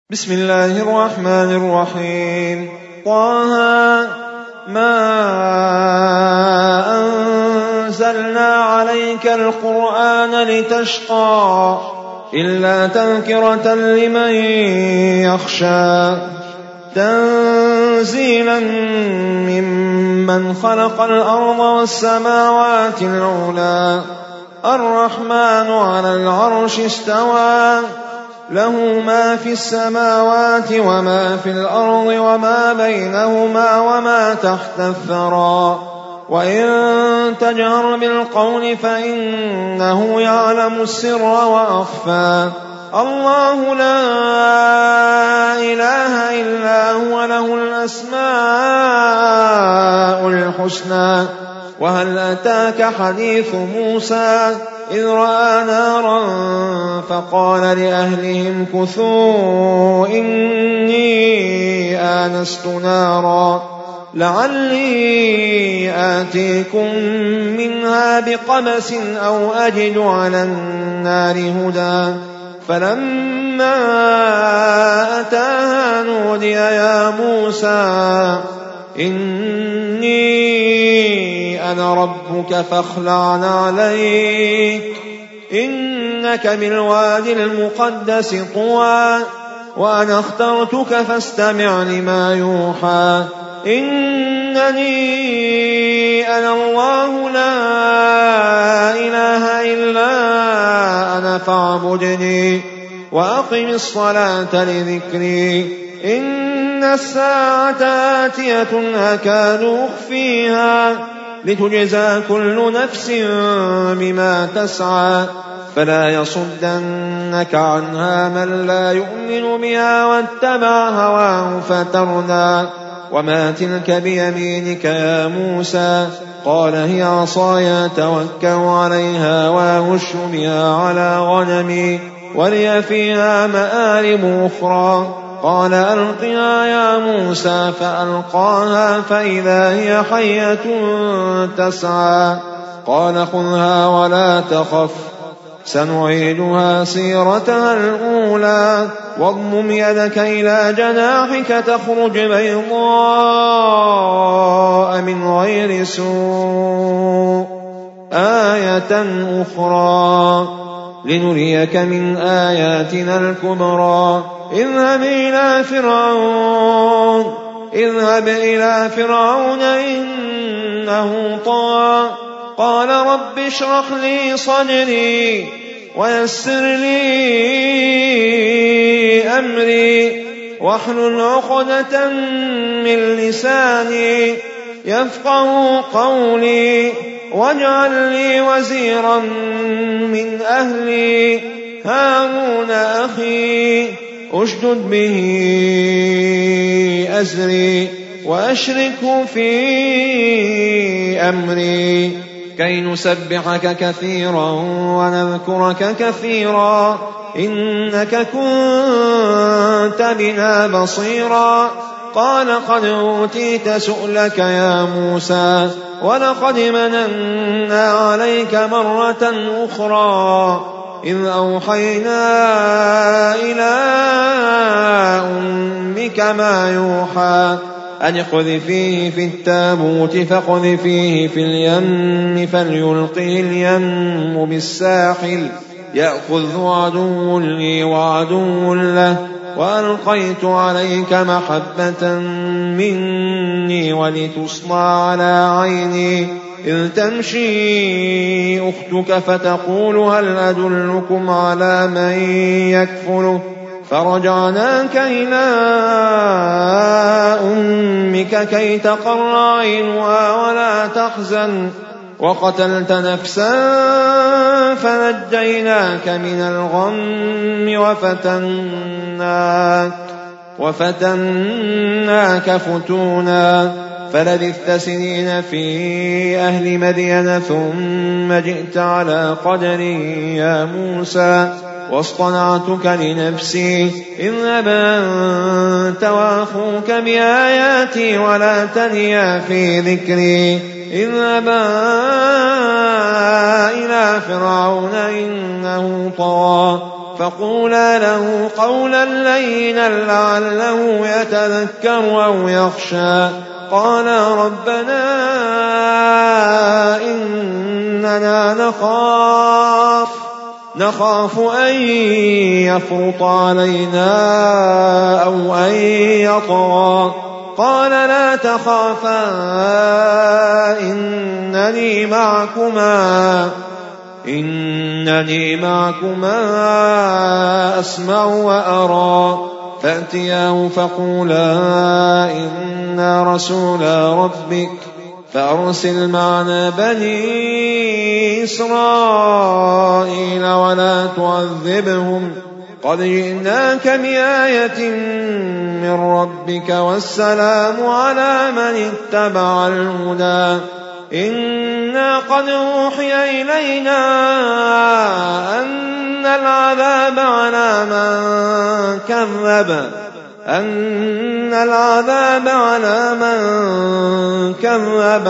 بسم الله الرحمن الرحيم. طه ما أنزلنا عليك القرآن لتشقى إلا تذكرة لمن يخشى تنزيلا ممن خلق الأرض والسماوات العلى الرحمن على العرش استوى له ما في السماوات وما في الأرض وما بينهما وما تحت الثرى وإن تجهر بالقول فإنه يعلم السر وأخفى الله لا إله إلا هو له الأسماء الحسنى وهل أتاك حديث موسى إذ رأى نارا فقال لأهلهم كثوا إني آنست نارا لعلي آتيكم منها بقبس أو أجد على النار هدى فلما أتاها نودي يا موسى إني أنا ربك فاخلع عليك إنك بالوادي المقدس طوى وأنا اخترتك فاستمع لما يوحى إنني أنا الله لا إله إلا أنا فاعبدني وأقم الصلاة لذكري إن الساعة آتية أكاد أخفيها لتجزى كل نفس بما تسعى فلا يصدنك عنها من لا يؤمن بها واتبع هواه فتردى وما تلك بيمينك يا موسى قال هي عصاي أتوكل عليها وأهش بها على غنمي ولي فيها مآرب أخرى قال ألقها يا موسى فألقاها فإذا هي حية تسعى قال خذها ولا تخف سنعيدها سيرتها الأولى واضمم يدك إلى جناحك تخرج بيضاء من غير سوء آية أخرى لنريك من آياتنا الكبرى اذهب إلى فرعون إنه طغى قال رب اشرح لي صدري ويسر لي أمري واحلل عقدة من لساني يفقه قولي واجعل لي وزيرا من أهلي هارون أخي أشدد به أزري وأشركه في أمري كي نسبحك كثيرا ونذكرك كثيرا إنك كنت بنا بصيرا قال قد أوتيت سؤلك يا موسى ولقد مننا عليك مرة أخرى إذ أوحينا إلى أمك ما يوحى أن اقذفيه في التابوت فاقذفيه في اليم فليلقه اليم بالساحل يأخذه عدو لي وعدو له وألقيت عليك محبة مني ولتصنع على عيني إذ تمشي أختك فتقول هل أدلكم على من يكفله فرجعناك إلى أمك كي تقر عينها ولا تحزن وقتلت نفسا فنجيناك من الغم وفتناك فتونا فلبثت سنين في أهل مدين ثم جئت على قدري يا موسى واصطنعتك لنفسي اذهب أنت وأخوك بآياتي ولا تنيا في ذكري اذهبا إلى فرعون إنه طغى فقولا له قولا لينا لعله يتذكر أو يخشى. قالا ربنا إننا نخاف أن يفرط علينا أو أن يطغى. قال لا تخافا إنني معكما أسمع وأرى. فأتياه فقولا إنا رسولا ربك فأرسل معنا بني إسرائيل ولا تعذبهم قد جئناك بآية من ربك والسلام على من اتبع الهدى. إنا قد أوحي إلينا أن العذاب على من كذب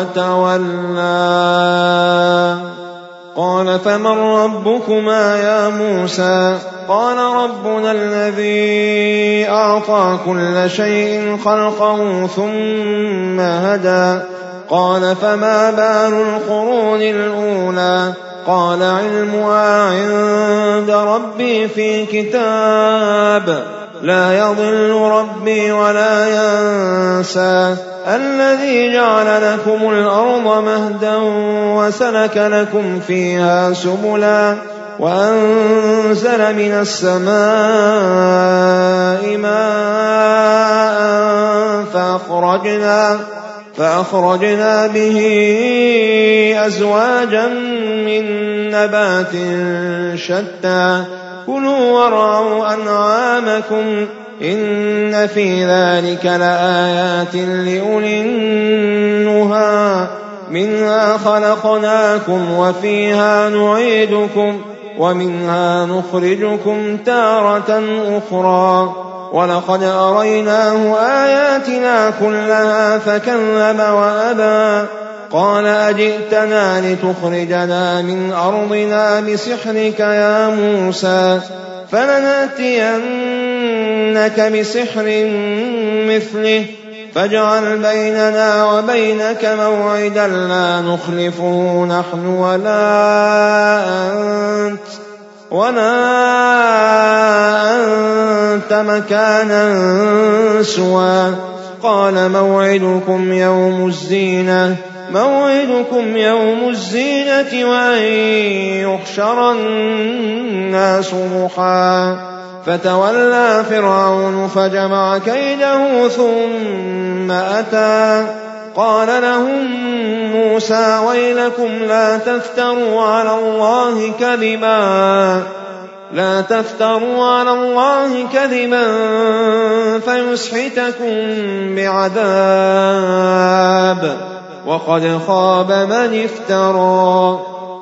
وتولى. قال فمن ربكما يا موسى؟ قال ربنا الذي أعطى كل شيء خلقه ثم هدى. قال فما بال القرون الأولى؟ قال علمها عند ربي في كتاب لا يضل ربي ولا ينسى. الذي جعل لكم الأرض مهدا وسلك لكم فيها سبلا وأنزل من السماء ماء فأخرجنا به أزواجا من نبات شتى. كلوا وارعوا أنعامكم إن في ذلك لآيات لأولي النهى. منها خلقناكم وفيها نعيدكم ومنها نخرجكم تارة أخرى. ولقد أريناه آياتنا كلها فكذب وأبى. قال أجئتنا لتخرجنا من أرضنا بسحرك يا موسى؟ فلنأتينك بسحر مثله فاجعل بيننا وبينك موعدا لا نخلفه نحن ولا أنت مكانا سوى. قال موعدكم يوم الزينة وأن يحشر الناس ضحى. فتولى فرعون فجمع كيده ثم أتى. قال لهم موسى ويلكم لا تفتروا على الله كذبا فيسحتكم بعذاب وقد خاب من افترى.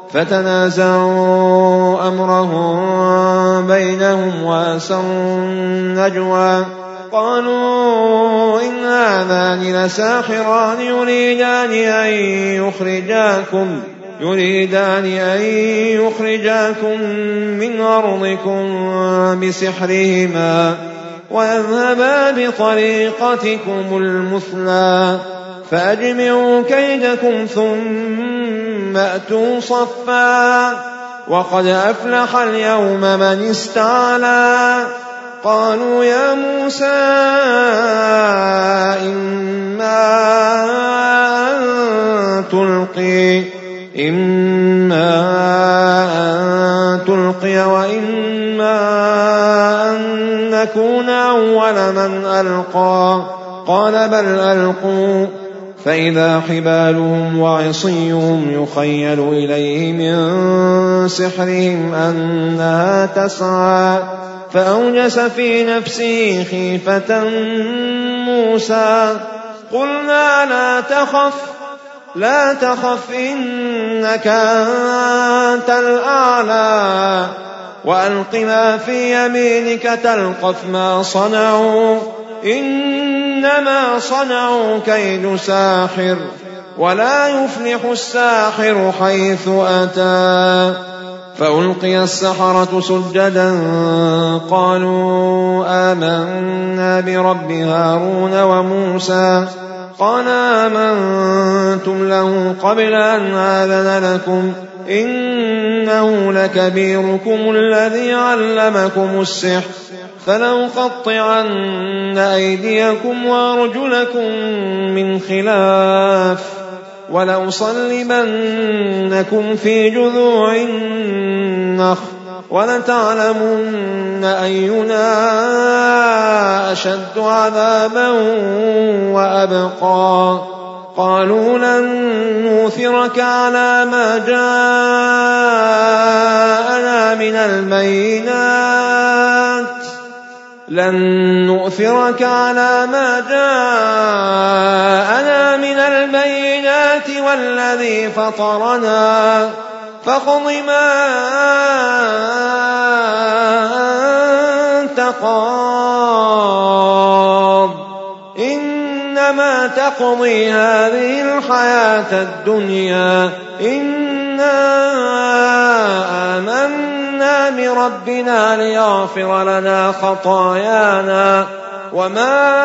فتنازعوا أمرهم بينهم وأسروا النجوى. قالوا إن هذان لساحران يريدان أن يخرجاكم من أرضكم بسحرهما ويذهبا بطريقتكم المثلى. فأجمعوا كيدكم ثم أتوا صفا وقد أفلح اليوم من استعلى. قالوا يا موسى إما أن تلقي وإما أن نكون أول من ألقى. قال بل ألقوا. فإذا حبالهم وعصيهم يخيل إليه من سحرهم أنها تسعى. فأوجس في نفسه خيفة موسى. قلنا لا تخف إنك أنت الأعلى وألق ما في يمينك تلقف ما صنعوا إنما صنعوا كيد ساحر ولا يفلح الساحر حيث أتى. فألقي السحرة سجدا قالوا آمنا برب هارون وموسى قال آمنتم له قبل أن آذن لكم إنه لكبيركم الذي علمكم السحر فلأقطعن أيديكم وأرجلكم من خلاف ولأصلبنكم في جذوع النخل ولتعلمن أينا أشد عذابا وأبقى قالوا لن نؤثرك على ما جاءنا من البينات والذي فطرنا فاقض ما أنت قاض إنما تقضي هذه الحياة الدنيا إنا آمنا بربنا ليغفر لنا خطايانا وما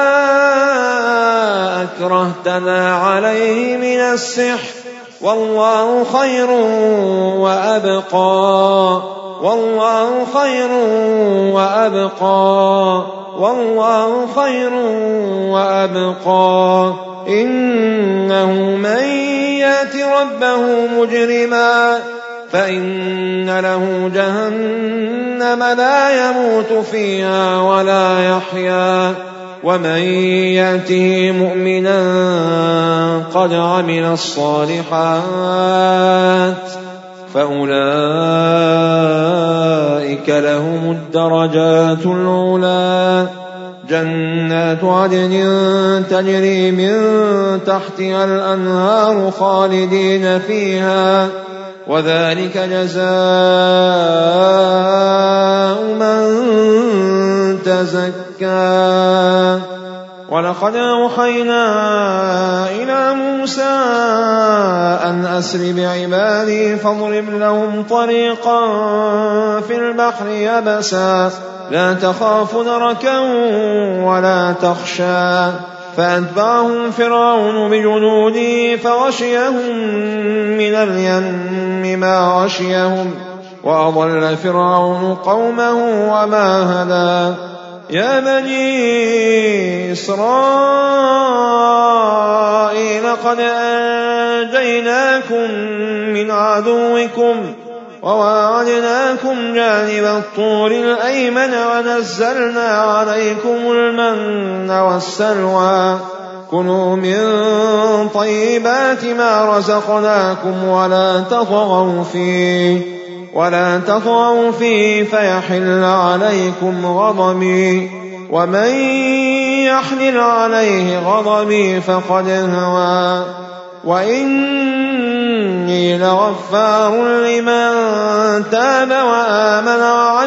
أكرهتنا عليه من السحر والله خير وأبقى إنه من يأت ربه مجرما فإن له جهنم لا يموت فيها ولا يحيا ومن يأته مؤمنا قد عمل الصالحات فأولئك لهم الدرجات العلى جنات عدن تجري من تحتها الأنهار خالدين فيها وذلك جزاء من تزكى ولقد أوحينا إلى موسى أن أسر بعبادي فاضرب لهم طريقا في البحر يبسا لا تخاف دركا ولا تخشى فأتبعهم فرعون بجنوده فغشيهم من اليم ما غشيهم وأضل فرعون قومه وما هدى يا بني إسرائيل قد أنجيناكم من عدوكم وواعدناكم جانب الطور الأيمن ونزلنا عليكم المن والسلوى كلوا من طيبات ما رزقناكم ولا تطغوا فيه فيحل عليكم غضبي ومن يحلل عليه غضبي فقد هوى وإني لغفار لمن تاب وآمن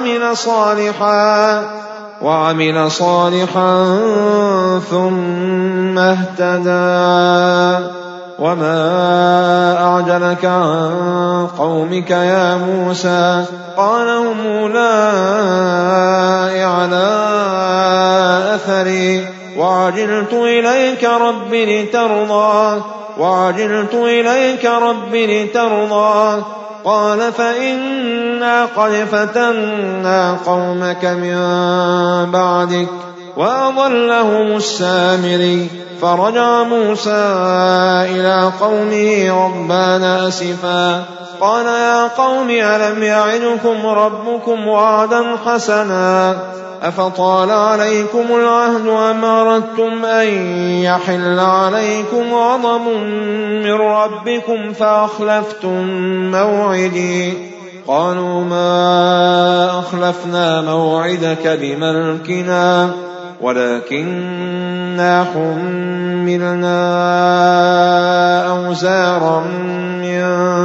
وعمل صالحا ثم اهتدى وما أعجلك عن قومك يا موسى قال هم أولئك على أثري وعجلت إليك رب لترضى قال فإنا قد فتنا قومك من بعدك وأضلهم السامري فرجع موسى إلى قومه غضبان أسفا قال يا قوم ألم يعدكم ربكم وعدا حسنا أفطال عليكم العهد أم أردتم أن يحل عليكم غضب من ربكم فأخلفتم موعدي قالوا ما أخلفنا موعدك بملكنا ولكننا حملنا أوزارا من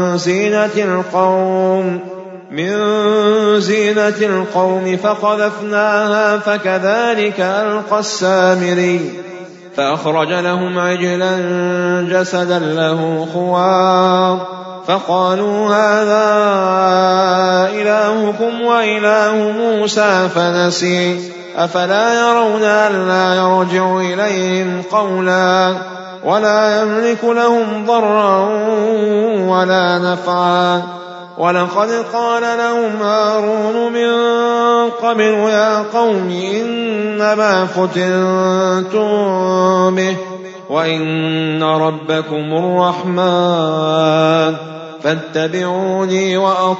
زينة القوم فقذفناها فكذلك ألقى السامري فأخرج لهم عجلا جسدا له خوار فقالوا هذا إلهكم وإله موسى فنسي أفلا يرون ألا يرجع إليهم قولا ولا يملك لهم ضرا ولا نفعا ولقد قال لهم هارون من قبل يا قوم إنما فتنتم به وإن ربكم الرحمن فاتبعوني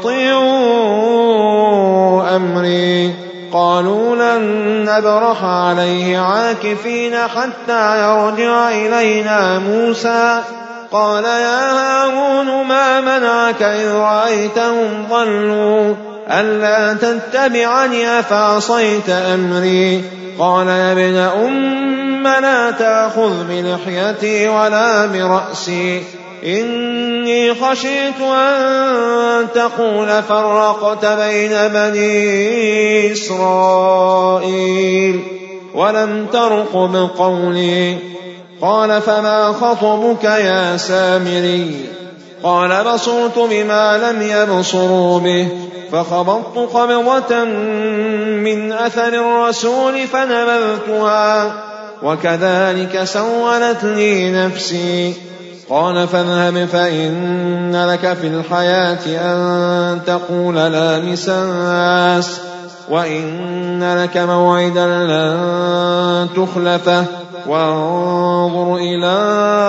وأطيعوا أمري قالوا لن نبرح عليه عاكفين حتى يرجع إلينا موسى قال يا هارون ما منعك إذ رأيتهم ضلوا ألا تتبعني أفعصيت أمري قال يا ابن أم لا تأخذ بلحيتي ولا برأسي إني خشيت أن تقول فرقت بين بني إسرائيل ولم ترقب قولي قال فما خطبك يا سامري قال بصرت بما لم يبصروا به فخبطت قبضة من أثر الرسول فنبذتها وكذلك سولت لي نفسي قال فاذهب فإن لك في الحياة أن تقول لا مساس وإن لك موعدا لن تخلفه وانظر إلى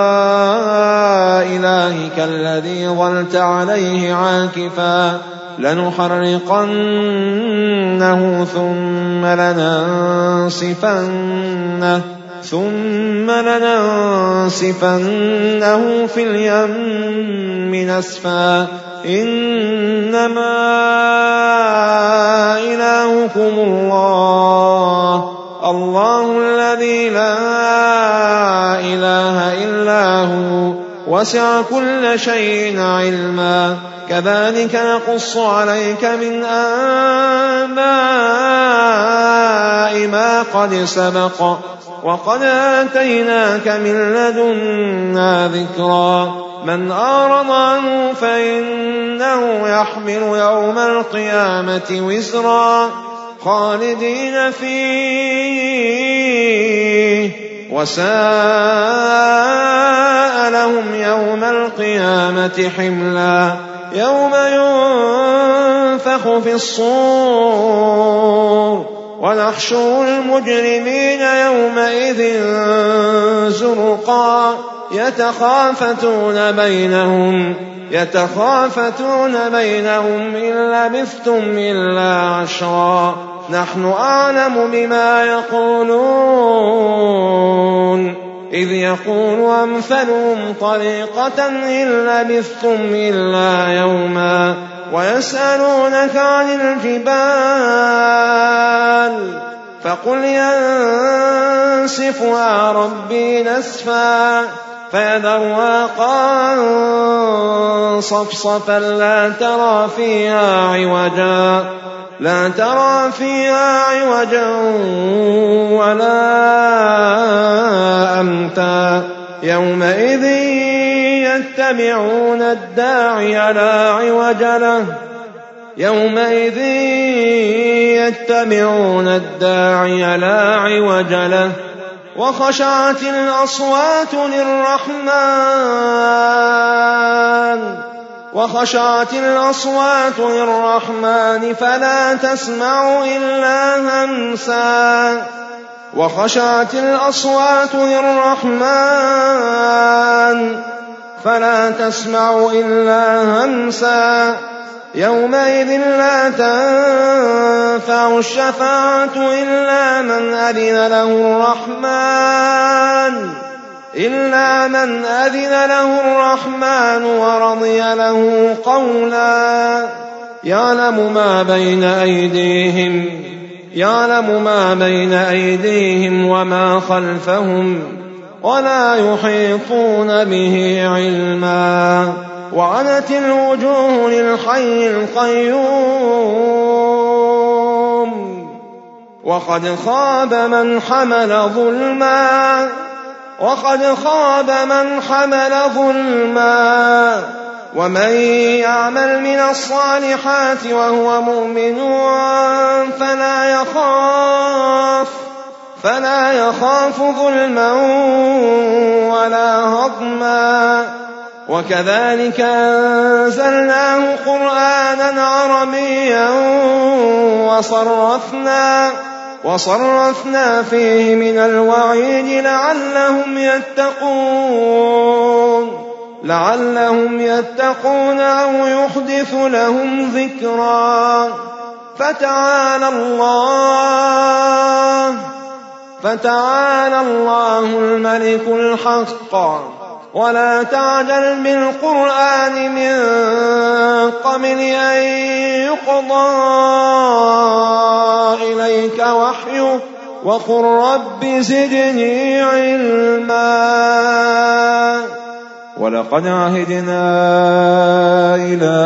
إلهك الذي ظلت عليه عاكفا لنحرقنه ثم لننسفنه في اليم نسفا إنما إلهكم الله الذي لا إله إلا هو وسع كل شيء علما كذلك نقص عليك من أنباء ما قد سبق وقد آتيناك من لدنا ذكرا من أعرض عنه فإنه يحمل يوم القيامة وزرا خالدين فيه وساء لهم يوم القيامة حملا يوم ينفخ في الصور ونحشر المجرمين يومئذ زرقا يتخافتون بينهم إن لبثتم إلا عشرا نحن أعلم بما يقولون إذ يقول أمثلهم طريقة إن لبثتم إلا يوما ويسألونك عن الجبال فقل ينسفها ربي نسفا فيذرها قاعا صفصفا لا ترى فيها عوجا ولا أمتا يومئذ يتبعون الداعي لا عوج له وخشعت الأصوات للرحمن فلا تسمع إلا همسا يومئذ لا تنفع الشفاعة إلا من أذن له الرحمن ورضي له قولا يعلم ما بين أيديهم وما خلفهم ولا يحيطون به علما وعنت الوجوه للحي القيوم وقد خاب من حمل ظلما ومن يعمل من الصالحات وهو مؤمن فلا يخاف ظلما ولا هضما. وكذلك أنزلناه قرآنا عربيا وصرفنا فيه من الوعيد لعلهم يتقون أو يحدث لهم ذكرا. فتعالى الله الملك الحق. ولا تعجل بالقرآن من قبل أن يقضى إليك وحيه وقل رب زدني علما. ولقد عهدنا إلى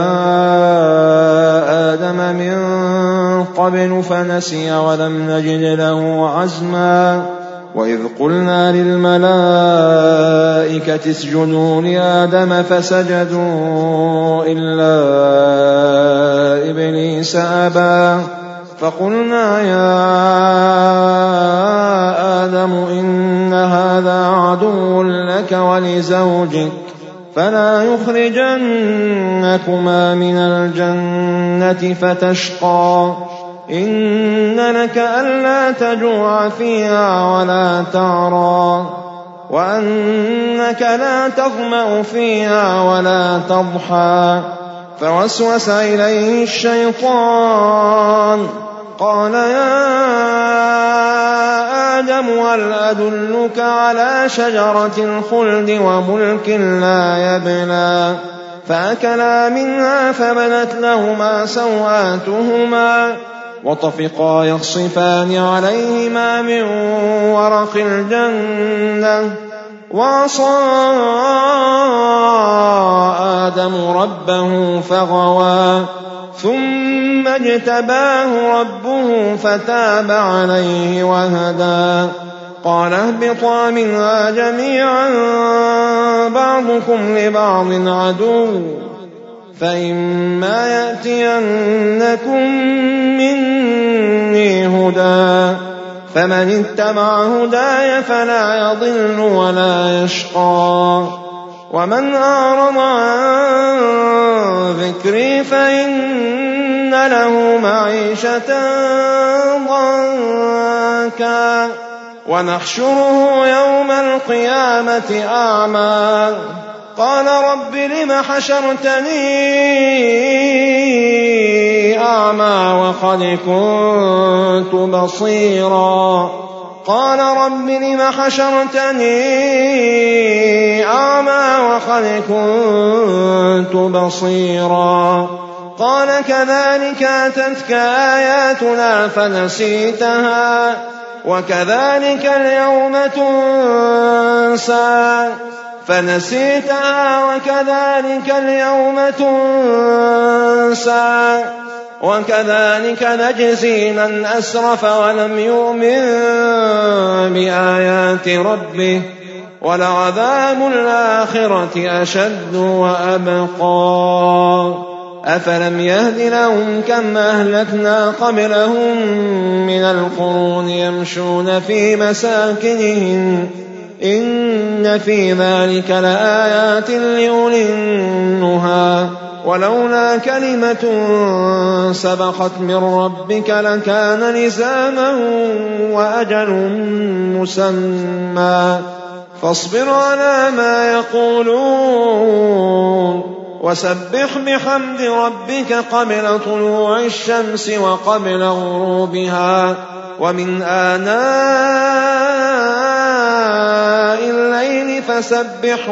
آدم من قبل فنسي ولم نجد له عزما. وإذ قلنا للملائكة اسجدوا لآدم فسجدوا إلا إبليس أبى. فقلنا يا آدم إن هذا عدو لك ولزوجك فلا يخرجنكما من الجنة فتشقى. إن لك ألا تجوع فيها ولا تعرى وأنك لا تظمأ فيها ولا تضحى. فوسوس إليه الشيطان قال يا آدم هل أدلك على شجرة الخلد وملك لا يبلى. فأكلا منها فبدت لهما سوآتهما وطفقا يخصفان عليهما من ورق الجنة. وعصى آدم ربه فغوى ثم اجتباه ربه فتاب عليه وهدى. قال اهبطا منها جميعا بعضكم لبعض عدو فإما يأتينكم مني هدى فمن اتبع هداي فلا يضل ولا يشقى. ومن أعرض عن ذكري فإن له معيشة ضنكا ونحشره يوم القيامة أعمى. قال رب لم حشرتني أعمى وقد كنت بصيرا. قال رب لم حشرتني أعمى وقد كنت بصيرا. قال كذلك أتتك آياتنا فنسيتها وكذلك اليوم تنسى. وكذلك نجزي من أسرف ولم يؤمن بآيات ربه ولعذاب الآخرة أشد وأبقى. أفلم يهد لهم كم أهلكنا قبلهم من القرون يمشون في مساكنهم إن في ذلك لآيات لأولي النهى. ولولا كلمة سبقت من ربك لكان لزاما وأجل مسمى. فاصبر على ما يقولون وسبح بحمد ربك قبل طلوع الشمس وقبل غروبها ومن آناء الليل فسبح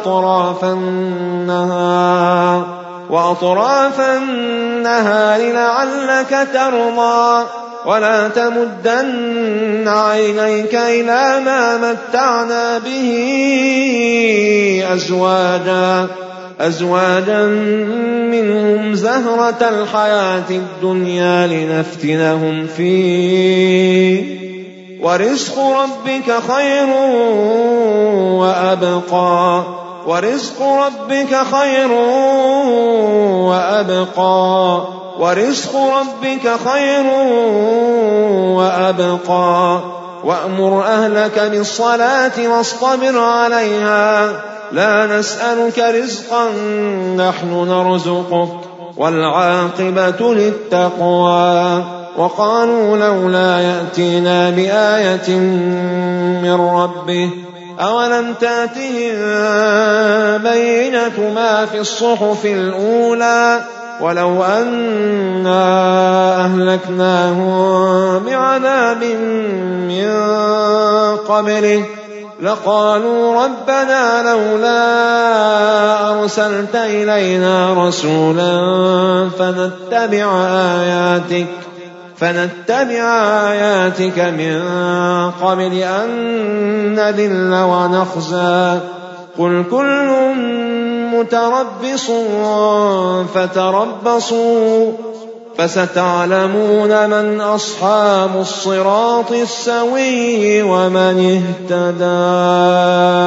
وأطراف النهار لعلك ترضى. ولا تمدن عينيك إلى ما متعنا به أزواجا منهم زهرة الحياة الدنيا لنفتنهم فيه ورزق ربك خير وأبقى. ورزق ربك خير وأبقى وأمر أهلك بالصلاة واصطبر عليها لا نسألك رزقا نحن نرزقك والعاقبة للتقوى وقالوا لولا يأتينا بآية من ربه أولم تأتهم بينة ما في الصحف الأولى ولو أنا أهلكناهم بعذاب من قبله لقالوا ربنا لولا أرسلت إلينا رسولا فنتبع آياتك من قبل أن نذل ونخزى قل كل متربص فتربصوا فستعلمون من أصحاب الصراط السوي ومن اهتدى.